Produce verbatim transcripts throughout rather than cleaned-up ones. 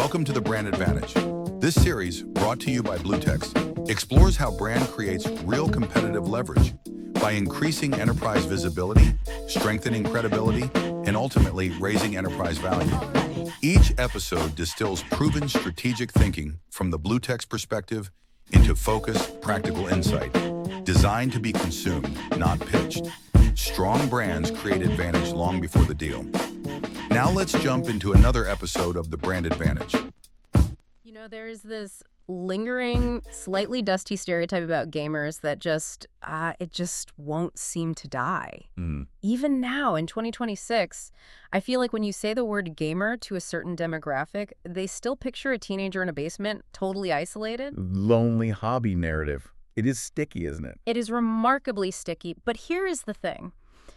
Welcome to the Brand Advantage. This series, brought to you by Bluetext, explores how brand creates real competitive leverage by increasing enterprise visibility, strengthening credibility, and ultimately raising enterprise value. Each episode distills proven strategic thinking from the Bluetext perspective into focused, practical insight, designed to be consumed, not pitched. Strong brands create advantage long before the deal. Now let's jump into another episode of the Brand Advantage. You know, there's this lingering, slightly dusty stereotype about gamers that just, uh, it just won't seem to die. Mm. Even now, in twenty twenty-six, I feel like when you say the word gamer to a certain demographic, they still picture a teenager in a basement, totally isolated. Lonely hobby narrative. It is sticky, isn't it? It is remarkably sticky, but here is the thing.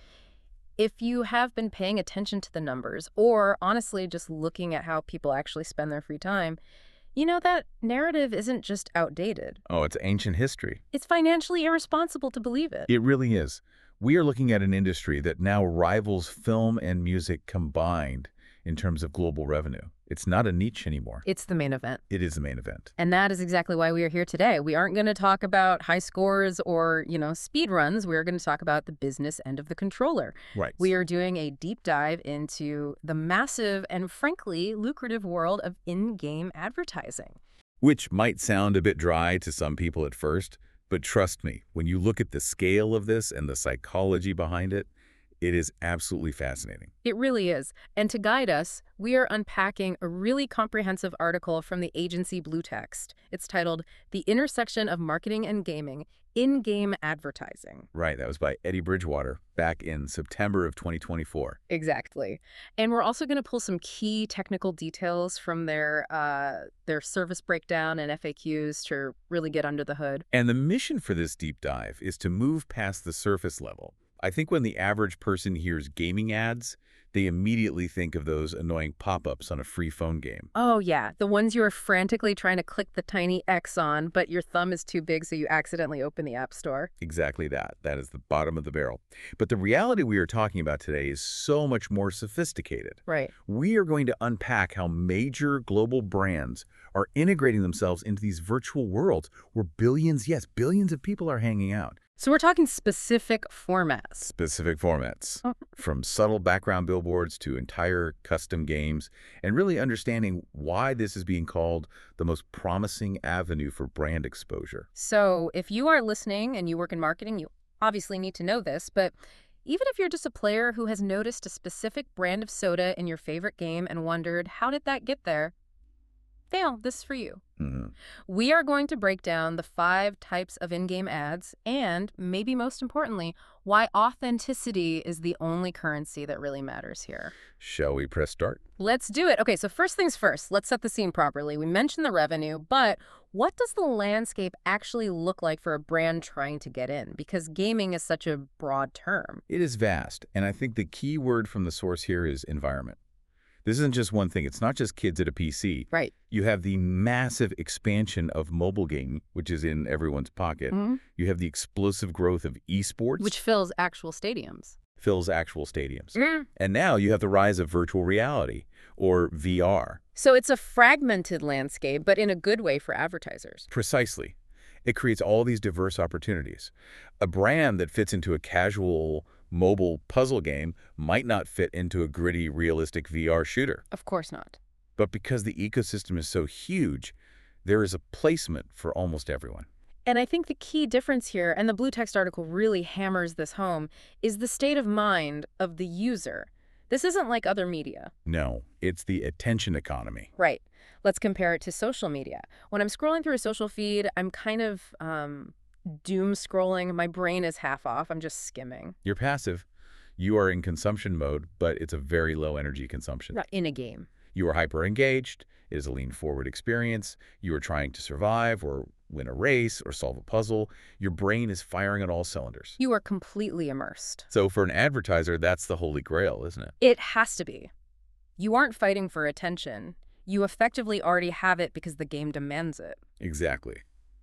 If you have been paying attention to the numbers, or honestly just looking at how people actually spend their free time, you know that narrative isn't just outdated. Oh, it's ancient history. It's financially irresponsible to believe it. It really is. We are looking at an industry that now rivals film and music combined in terms of global revenue. It's not a niche anymore. It's the main event. It is the main event. And that is exactly why we are here today. We aren't going to talk about high scores or, you know, speed runs. We're going to talk about the business end of the controller. Right. We are doing a deep dive into the massive and frankly lucrative world of in-game advertising. Which might sound a bit dry to some people at first, but trust me, when you look at the scale of this and the psychology behind it, it is absolutely fascinating. It really is. And to guide us, we are unpacking a really comprehensive article from the agency Bluetext. It's titled The Intersection of Marketing and Gaming, In-Game Advertising. Right, that was by Eddie Bridgewater back in September of twenty twenty-four. Exactly. And we're also going to pull some key technical details from their, uh, their service breakdown and F A Qs to really get under the hood. And the mission for this deep dive is to move past the surface level. I think when the average person hears gaming ads, they immediately think of those annoying pop-ups on a free phone game. Oh, yeah. The ones you are frantically trying to click the tiny X on, but your thumb is too big so you accidentally open the App Store. Exactly that. That is the bottom of the barrel. But the reality we are talking about today is so much more sophisticated. Right. We are going to unpack how major global brands are integrating themselves into these virtual worlds where billions, yes, billions of people are hanging out. So we're talking specific formats. Specific formats, Oh. from subtle background billboards to entire custom games, and really understanding why this is being called the most promising avenue for brand exposure. So if you are listening and you work in marketing, you obviously need to know this, but even if you're just a player who has noticed a specific brand of soda in your favorite game and wondered, how did that get there? Fail, this is for you. Mm-hmm. We are going to break down the five types of in-game ads and, maybe most importantly, why authenticity is the only currency that really matters here. Shall we press start? Let's do it. Okay, so first things first, let's set the scene properly. We mentioned the revenue, but what does the landscape actually look like for a brand trying to get in? Because gaming is such a broad term. It is vast, and I think the key word from the source here is environment. This isn't just one thing. It's not just kids at a P C. Right. You have the massive expansion of mobile gaming, which is in everyone's pocket. Mm-hmm. You have the explosive growth of esports, Which fills actual stadiums. fills actual stadiums. Mm. And now you have the rise of virtual reality, or V R. So it's a fragmented landscape, but in a good way for advertisers. Precisely. It creates all these diverse opportunities. A brand that fits into a casual mobile puzzle game might not fit into a gritty, realistic V R shooter. Of course not. But because the ecosystem is so huge, there is a placement for almost everyone. And I think the key difference here, and the Bluetext article really hammers this home, is the state of mind of the user. This isn't like other media. No, it's the attention economy. Right. Let's compare it to social media. When I'm scrolling through a social feed, I'm kind of um, doom scrolling. My brain is half off. I'm just skimming. You're passive. You are in consumption mode, but it's a very low energy consumption. Right. In a game. You are hyper engaged. It is a lean forward experience. You are trying to survive or win a race or solve a puzzle. Your brain is firing on all cylinders. You are completely immersed. So for an advertiser, that's the holy grail, isn't it? It has to be. You aren't fighting for attention. You effectively already have it because the game demands it. Exactly.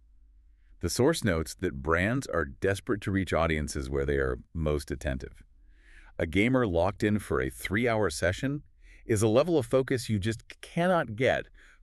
The source notes that brands are desperate to reach audiences where they are most attentive. A gamer locked in for a three-hour session is a level of focus you just cannot get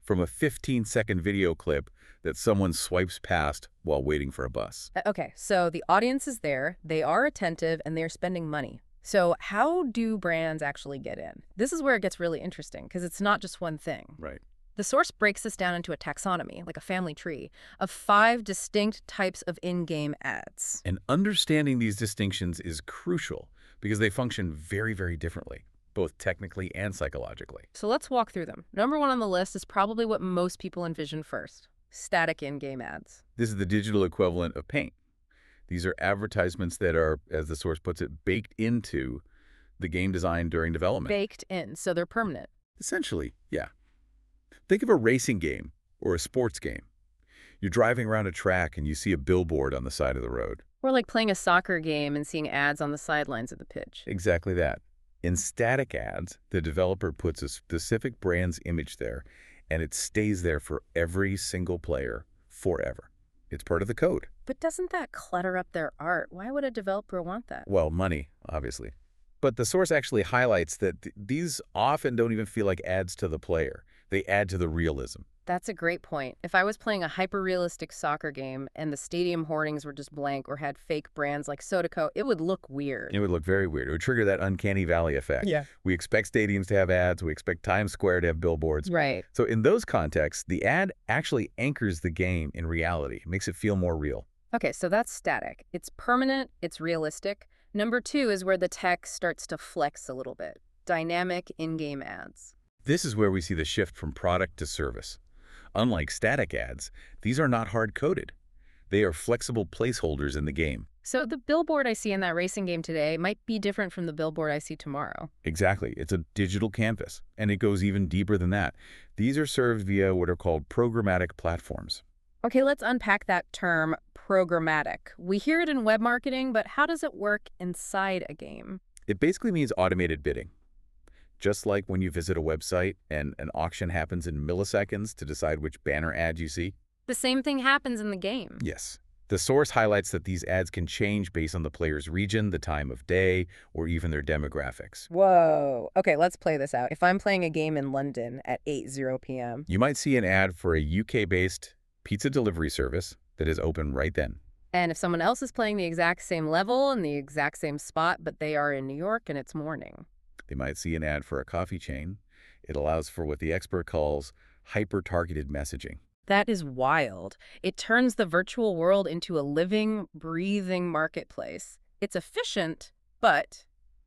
from a fifteen second video clip that someone swipes past while waiting for a bus. Uh, Okay, so the audience is there, they are attentive, and they're spending money. So how do brands actually get in? This is where it gets really interesting, because it's not just one thing. Right. The source breaks this down into a taxonomy, like a family tree, of five distinct types of in-game ads. And understanding these distinctions is crucial because they function very, very differently, both technically and psychologically. So let's walk through them. Number one on the list is probably what most people envision first: static in-game ads. This is the digital equivalent of Paint. These are advertisements that are, as the source puts it, baked into the game design during development. Baked in, so they're permanent. Essentially, yeah. Think of a racing game or a sports game. You're driving around a track and you see a billboard on the side of the road. Or like playing a soccer game and seeing ads on the sidelines of the pitch. Exactly that. In static ads, the developer puts a specific brand's image there, and it stays there for every single player forever. It's part of the code. But doesn't that clutter up their art? Why would a developer want that? Well, money, obviously. But the source actually highlights that th these often don't even feel like ads to the player. They add to the realism. That's a great point. If I was playing a hyper-realistic soccer game and the stadium hoardings were just blank or had fake brands like Sodaco, it would look weird. It would look very weird. It would trigger that uncanny valley effect. Yeah. We expect stadiums to have ads. We expect Times Square to have billboards. Right. So in those contexts, the ad actually anchors the game in reality, makes it feel more real. Okay, so that's static. It's permanent, it's realistic. Number two is where the tech starts to flex a little bit. Dynamic in-game ads. This is where we see the shift from product to service. Unlike static ads, these are not hard-coded. They are flexible placeholders in the game. So the billboard I see in that racing game today might be different from the billboard I see tomorrow. Exactly. It's a digital canvas, and it goes even deeper than that. These are served via what are called programmatic platforms. Okay, let's unpack that term, programmatic. We hear it in web marketing, but how does it work inside a game? It basically means automated bidding. Just like when you visit a website and an auction happens in milliseconds to decide which banner ad you see. The same thing happens in the game. Yes. The source highlights that these ads can change based on the player's region, the time of day, or even their demographics. Whoa. Okay, let's play this out. If I'm playing a game in London at eight p m You might see an ad for a U K-based pizza delivery service that is open right then. and if someone else is playing the exact same level in the exact same spot, but they are in New York and it's morning. They might see an ad for a coffee chain. It allows for what the expert calls hyper-targeted messaging. That is wild. It turns the virtual world into a living, breathing marketplace. It's efficient, but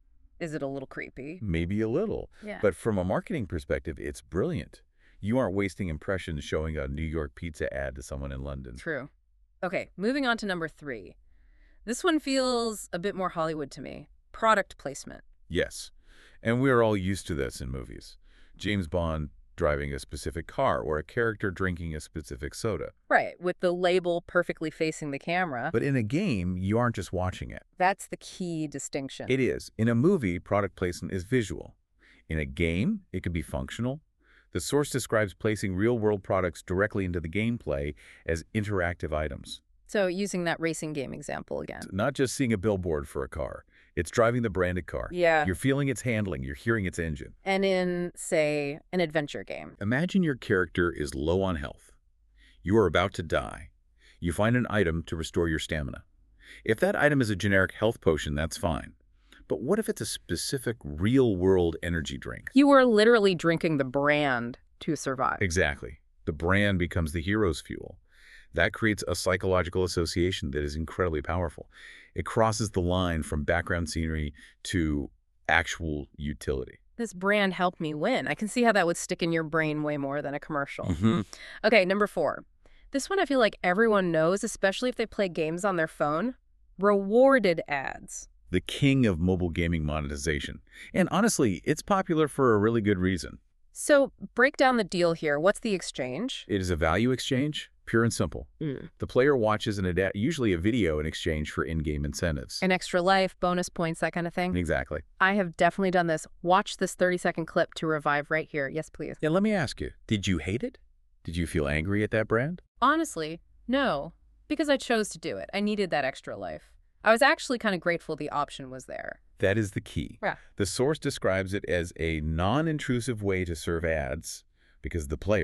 is it a little creepy? Maybe a little. Yeah. But from a marketing perspective, it's brilliant. You aren't wasting impressions showing a New York pizza ad to someone in London. True. Okay, moving on to number three. This one feels a bit more Hollywood to me. Product placement. Yes. And we're all used to this in movies. James Bond driving a specific car or a character drinking a specific soda. Right, with the label perfectly facing the camera. But in a game, you aren't just watching it. That's the key distinction. It is. In a movie, product placement is visual. In a game, it could be functional. The source describes placing real-world products directly into the gameplay as interactive items. So using that racing game example again. Not just seeing a billboard for a car. It's driving the branded car. Yeah. You're feeling its handling. You're hearing its engine. And in, say, an adventure game. Imagine your character is low on health. You are about to die. You find an item to restore your stamina. If that item is a generic health potion, that's fine. But what if it's a specific real-world energy drink? You are literally drinking the brand to survive. Exactly. The brand becomes the hero's fuel. That creates a psychological association that is incredibly powerful. It crosses the line from background scenery to actual utility. This brand helped me win. I can see how that would stick in your brain way more than a commercial. Mm-hmm. Okay, number four. This one I feel like everyone knows, especially if they play games on their phone. Rewarded ads. The king of mobile gaming monetization. And honestly, it's popular for a really good reason. So break down the deal here. What's the exchange? It is a value exchange, pure and simple. Mm. The player watches an ad, usually a video in exchange for in-game incentives. An extra life, bonus points, that kind of thing? Exactly. I have definitely done this. Watch this thirty-second clip to revive right here. Yes, please. Yeah, let me ask you, did you hate it? Did you feel angry at that brand? Honestly, no, because I chose to do it. I needed that extra life. I was actually kind of grateful the option was there. That is the key. Yeah. The source describes it as a non-intrusive way to serve ads because the player,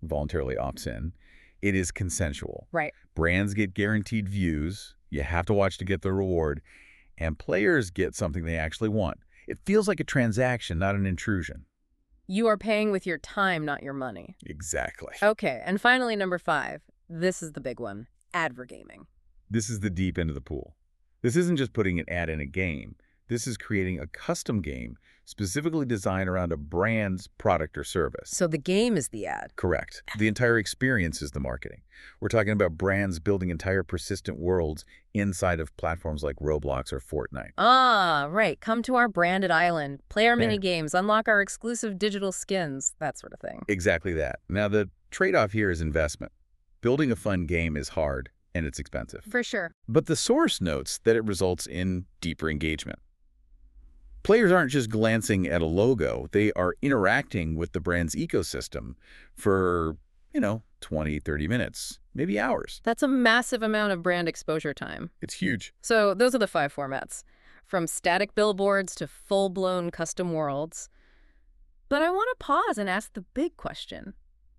voluntarily opts in. It is consensual. Right. Brands get guaranteed views. You have to watch to get the reward. And players get something they actually want. It feels like a transaction, not an intrusion. You are paying with your time, not your money. Exactly. Okay, and finally, number five. This is the big one. Advergaming. This is the deep end of the pool. This isn't just putting an ad in a game. This is creating a custom game specifically designed around a brand's product or service. So the game is the ad. Correct. The entire experience is the marketing. We're talking about brands building entire persistent worlds inside of platforms like Roblox or Fortnite. Ah, right. Come to our branded island, play our Yeah. mini games, unlock our exclusive digital skins, that sort of thing. Exactly that. Now, the trade-off here is investment. Building a fun game is hard and it's expensive. For sure. But the source notes that it results in deeper engagement. Players aren't just glancing at a logo. They are interacting with the brand's ecosystem for, you know, twenty, thirty minutes, maybe hours. That's a massive amount of brand exposure time. It's huge. So those are the five formats, from static billboards to full-blown custom worlds. But I want to pause and ask the big question.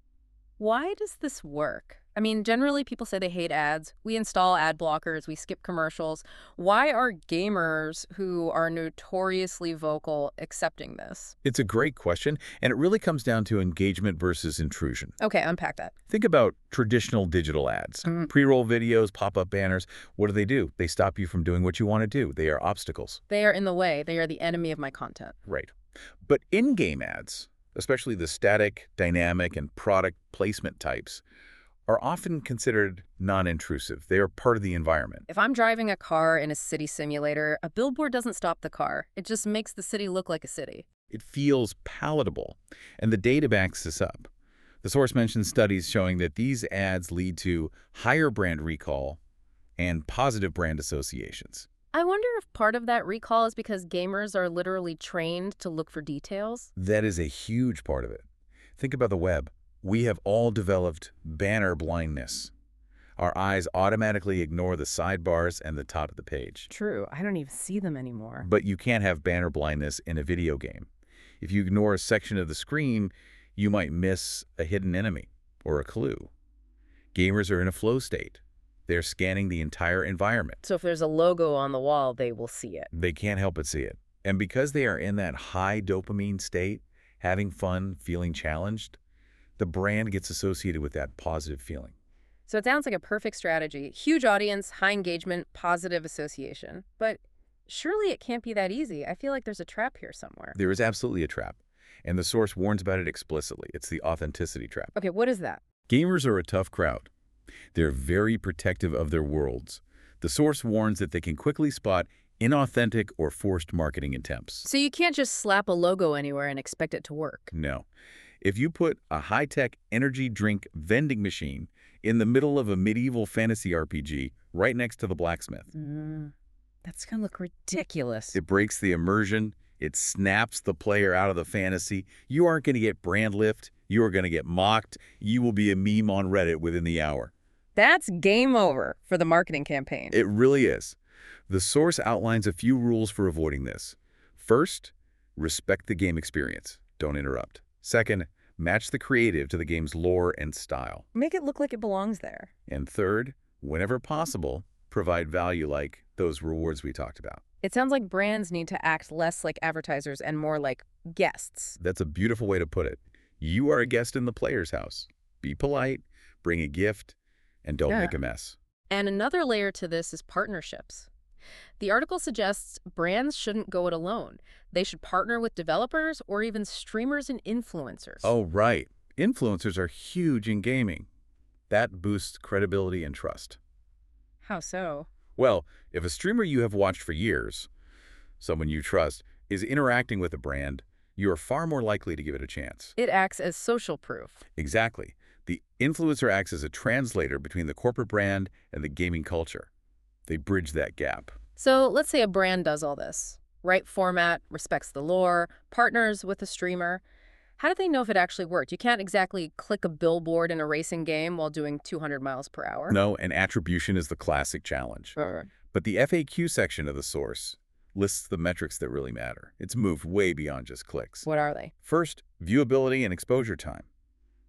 Why does this work? I mean, generally people say they hate ads. We install ad blockers, we skip commercials. Why are gamers who are notoriously vocal accepting this? It's a great question, and it really comes down to engagement versus intrusion. Okay, unpack that. Think about traditional digital ads. Mm. Pre-roll videos, pop-up banners. What do they do? They stop you from doing what you want to do. They are obstacles. They are in the way. They are the enemy of my content. Right. But in-game ads, especially the static, dynamic, and product placement types, are often considered non-intrusive. They are part of the environment. If I'm driving a car in a city simulator, a billboard doesn't stop the car. It just makes the city look like a city. It feels palatable, and the data backs this up. The source mentions studies showing that these ads lead to higher brand recall and positive brand associations. I wonder if part of that recall is because gamers are literally trained to look for details. That is a huge part of it. Think about the web. We have all developed banner blindness. Our eyes automatically ignore the sidebars and the top of the page. True. I don't even see them anymore. But you can't have banner blindness in a video game. If you ignore a section of the screen, you might miss a hidden enemy or a clue. Gamers are in a flow state. They're scanning the entire environment. So if there's a logo on the wall, they will see it. They can't help but see it. And because they are in that high dopamine state, having fun, feeling challenged, the brand gets associated with that positive feeling. So it sounds like a perfect strategy. Huge audience, high engagement, positive association. But surely it can't be that easy. I feel like there's a trap here somewhere. There is absolutely a trap, and the source warns about it explicitly. It's the authenticity trap. Okay, what is that? Gamers are a tough crowd. They're very protective of their worlds. The source warns that they can quickly spot inauthentic or forced marketing attempts. So you can't just slap a logo anywhere and expect it to work. No. If you put a high-tech energy drink vending machine in the middle of a medieval fantasy R P G right next to the blacksmith, Mm, that's going to look ridiculous. it breaks the immersion. It snaps the player out of the fantasy. You aren't going to get brand lift. You are going to get mocked. You will be a meme on Reddit within the hour. That's game over for the marketing campaign. It really is. The source outlines a few rules for avoiding this. First, respect the game experience. Don't interrupt. Second, match the creative to the game's lore and style. Make it look like it belongs there. And third, whenever possible, provide value like those rewards we talked about. It sounds like brands need to act less like advertisers and more like guests. That's a beautiful way to put it. You are a guest in the player's house. Be polite, bring a gift, and don't Yeah. make a mess. And another layer to this is partnerships. The article suggests brands shouldn't go it alone. They should partner with developers or even streamers and influencers. Oh, right. Influencers are huge in gaming. That boosts credibility and trust. How so? Well, if a streamer you have watched for years, someone you trust, is interacting with a brand, you are far more likely to give it a chance. It acts as social proof. Exactly. The influencer acts as a translator between the corporate brand and the gaming culture. They bridge that gap. So let's say a brand does all this. Right format, respects the lore, partners with a streamer. How do they know if it actually worked? You can't exactly click a billboard in a racing game while doing two hundred miles per hour. No, and attribution is the classic challenge. Right. But the F A Q section of the source lists the metrics that really matter. It's moved way beyond just clicks. What are they? First, viewability and exposure time.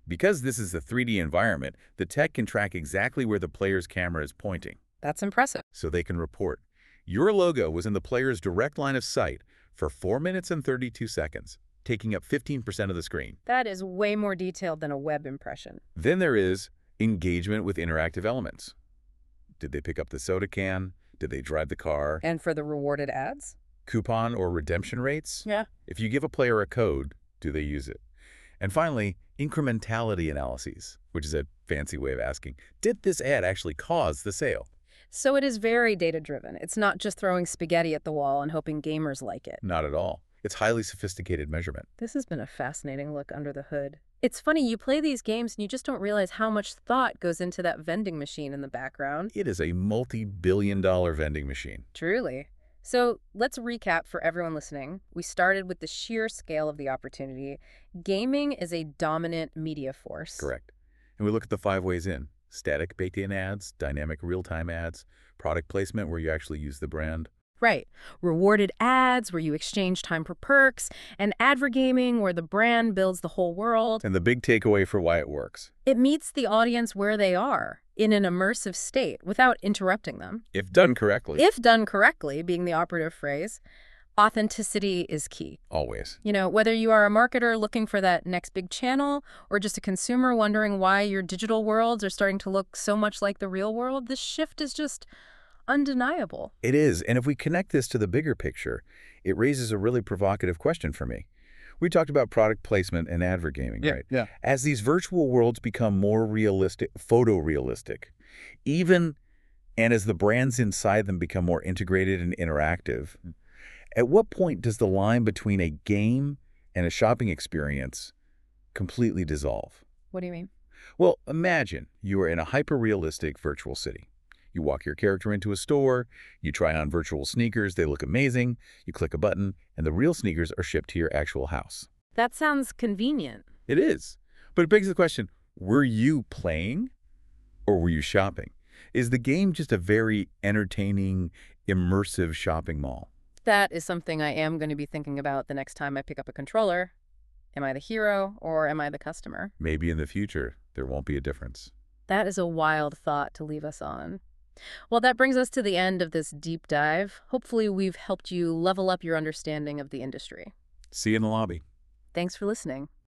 Because this is a three D environment, the tech can track exactly where the player's camera is pointing, That's impressive. so they can report. Your logo was in the player's direct line of sight for four minutes and thirty-two seconds, taking up fifteen percent of the screen. That is way more detailed than a web impression. Then there is engagement with interactive elements. Did they pick up the soda can? Did they drive the car? And for the rewarded ads? Coupon or redemption rates? Yeah. If you give a player a code, do they use it? And finally, incrementality analyses, which is a fancy way of asking, did this ad actually cause the sale? So it is very data-driven. It's not just throwing spaghetti at the wall and hoping gamers like it. Not at all. It's highly sophisticated measurement. This has been a fascinating look under the hood. It's funny, you play these games and you just don't realize how much thought goes into that vending machine in the background. It is a multi-billion dollar vending machine. Truly. So let's recap for everyone listening. We started with the sheer scale of the opportunity. Gaming is a dominant media force. Correct. And we look at the five ways in. Static baked-in ads, dynamic real-time ads, product placement where you actually use the brand. Right. Rewarded ads where you exchange time for perks, and advergaming where the brand builds the whole world. And the big takeaway for why it works. It meets the audience where they are, in an immersive state, without interrupting them. If done correctly. If done correctly, being the operative phrase, authenticity is key. Always. You know, whether you are a marketer looking for that next big channel or just a consumer wondering why your digital worlds are starting to look so much like the real world, this shift is just undeniable. It is. And if we connect this to the bigger picture, it raises a really provocative question for me. We talked about product placement and advergaming, Yeah, right? yeah. As these virtual worlds become more realistic, photorealistic, even and as the brands inside them become more integrated and interactive, at what point does the line between a game and a shopping experience completely dissolve? What do you mean? Well, imagine you are in a hyper-realistic virtual city. You walk your character into a store, you try on virtual sneakers, they look amazing, you click a button, and the real sneakers are shipped to your actual house. That sounds convenient. It is. But it begs the question, were you playing or were you shopping? Is the game just a very entertaining, immersive shopping mall? That is something I am going to be thinking about the next time I pick up a controller. Am I the hero or am I the customer? Maybe in the future, there won't be a difference. That is a wild thought to leave us on. Well, that brings us to the end of this deep dive. Hopefully, we've helped you level up your understanding of the industry. See you in the lobby. Thanks for listening.